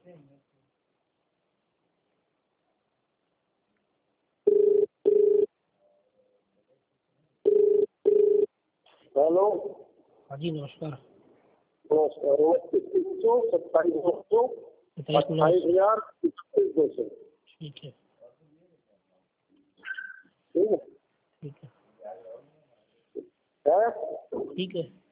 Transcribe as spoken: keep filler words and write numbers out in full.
Hello. हाँ जी नमस्कार। नमस्कार। सत्ताईस दो सौ अट्ठाईस हजार इकतीस दो सौ। ठीक है ठीक है ठीक है है ठीक है।